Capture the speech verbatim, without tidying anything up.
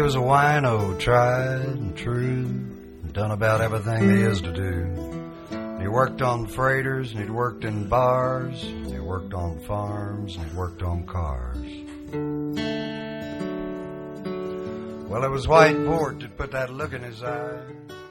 was a wino, tried and true, and done about everything there is to do. He worked on freighters, and he'd worked in bars, and he worked on farms, and he worked on cars. Well, it was White Port that put that look in his eye.